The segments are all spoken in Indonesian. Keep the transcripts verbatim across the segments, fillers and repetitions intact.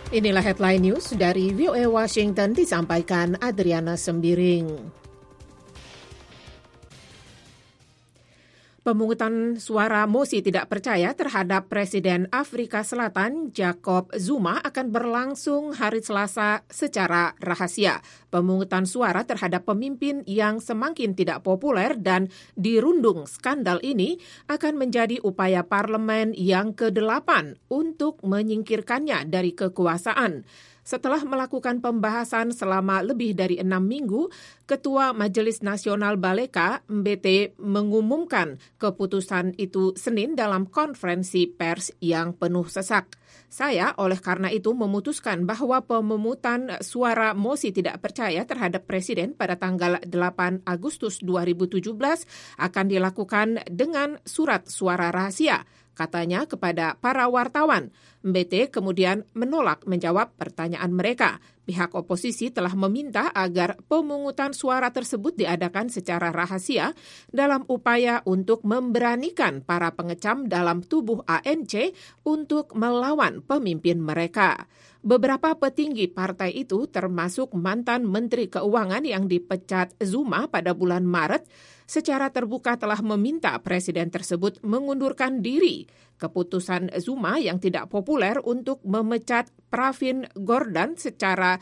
Inilah headline news dari V O A Washington disampaikan Adriana Sembiring. Pemungutan suara mosi tidak percaya terhadap Presiden Afrika Selatan Jacob Zuma akan berlangsung hari Selasa secara rahasia. Pemungutan suara terhadap pemimpin yang semakin tidak populer dan dirundung skandal ini akan menjadi upaya parlemen yang kedelapan untuk menyingkirkannya dari kekuasaan. Setelah melakukan pembahasan selama lebih dari enam minggu, Ketua Majelis Nasional Baleka, Mbete, mengumumkan keputusan itu Senin dalam konferensi pers yang penuh sesak. Saya oleh karena itu memutuskan bahwa pemungutan suara mosi tidak percaya terhadap Presiden pada tanggal delapan Agustus dua ribu tujuh belas akan dilakukan dengan surat suara rahasia, katanya kepada para wartawan. Mbete kemudian menolak menjawab pertanyaan mereka. Pihak oposisi telah meminta agar pemungutan suara tersebut diadakan secara rahasia dalam upaya untuk memberanikan para pengecam dalam tubuh A N C untuk melawan pemimpin mereka. Beberapa petinggi partai itu termasuk mantan Menteri Keuangan yang dipecat Zuma pada bulan Maret secara terbuka telah meminta presiden tersebut mengundurkan diri. Keputusan Zuma yang tidak populer untuk memecat Pravin Gordhan secara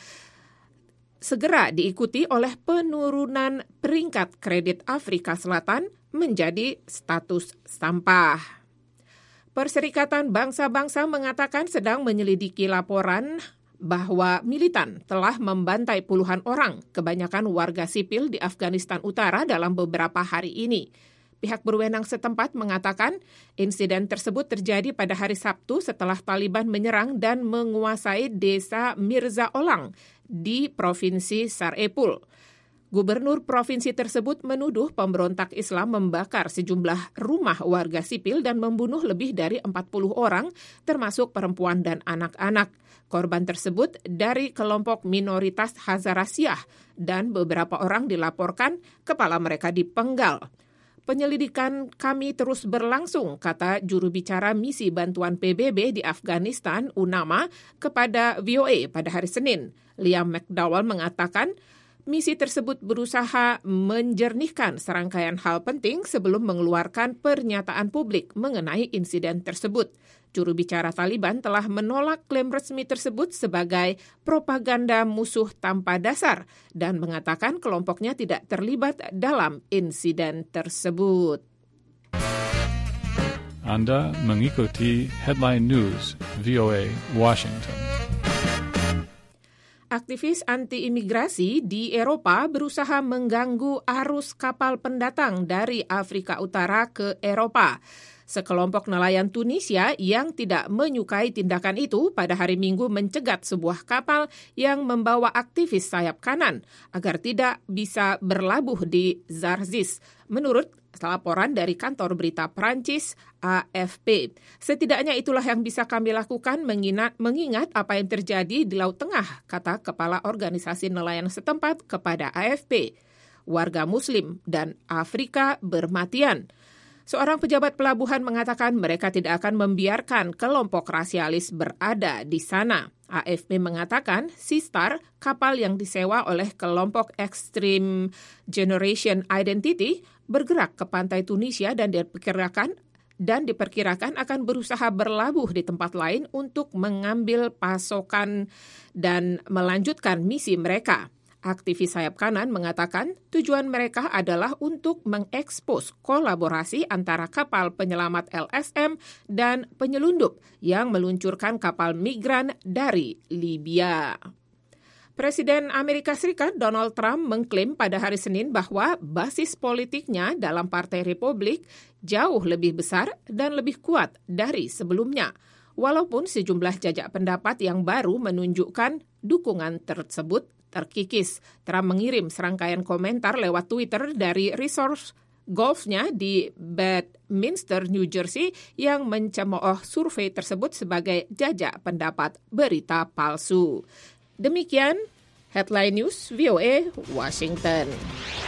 segera diikuti oleh penurunan peringkat kredit Afrika Selatan menjadi status sampah. Perserikatan Bangsa-Bangsa mengatakan sedang menyelidiki laporan bahwa militan telah membantai puluhan orang, kebanyakan warga sipil di Afghanistan Utara dalam beberapa hari ini. Pihak berwenang setempat mengatakan insiden tersebut terjadi pada hari Sabtu setelah Taliban menyerang dan menguasai desa Mirza Olang di Provinsi Sar-e-Pul. Gubernur provinsi tersebut menuduh pemberontak Islam membakar sejumlah rumah warga sipil dan membunuh lebih dari empat puluh orang, termasuk perempuan dan anak-anak. Korban tersebut dari kelompok minoritas Hazarasiyah dan beberapa orang dilaporkan kepala mereka dipenggal. Penyelidikan kami terus berlangsung, kata juru bicara misi bantuan P B B di Afghanistan, UNAMA, kepada V O A pada hari Senin. Liam McDowell mengatakan, misi tersebut berusaha menjernihkan serangkaian hal penting sebelum mengeluarkan pernyataan publik mengenai insiden tersebut. Juru bicara Taliban telah menolak klaim resmi tersebut sebagai propaganda musuh tanpa dasar dan mengatakan kelompoknya tidak terlibat dalam insiden tersebut. Anda mengikuti Headline News V O A Washington. Aktivis anti-imigrasi di Eropa berusaha mengganggu arus kapal pendatang dari Afrika Utara ke Eropa. Sekelompok nelayan Tunisia yang tidak menyukai tindakan itu pada hari Minggu mencegat sebuah kapal yang membawa aktivis sayap kanan agar tidak bisa berlabuh di Zarzis, menurut laporan dari kantor berita Prancis A F P. Setidaknya itulah yang bisa kami lakukan mengingat, mengingat apa yang terjadi di Laut Tengah, kata kepala organisasi nelayan setempat kepada A F P. Warga Muslim dan Afrika bermatian. Seorang pejabat pelabuhan mengatakan mereka tidak akan membiarkan kelompok rasialis berada di sana. A F P mengatakan Seastar, kapal yang disewa oleh kelompok Extreme Generation Identity, bergerak ke pantai Tunisia dan diperkirakan dan diperkirakan akan berusaha berlabuh di tempat lain untuk mengambil pasokan dan melanjutkan misi mereka. Aktivis sayap kanan mengatakan tujuan mereka adalah untuk mengekspos kolaborasi antara kapal penyelamat L S M dan penyelundup yang meluncurkan kapal migran dari Libya. Presiden Amerika Serikat Donald Trump mengklaim pada hari Senin bahwa basis politiknya dalam Partai Republik jauh lebih besar dan lebih kuat dari sebelumnya. Walaupun sejumlah jajak pendapat yang baru menunjukkan dukungan tersebut terkikis. Trump mengirim serangkaian komentar lewat Twitter dari resort golfnya di Bedminster, New Jersey yang mencemooh survei tersebut sebagai jajak pendapat berita palsu. Demikian Headline News V O A Washington.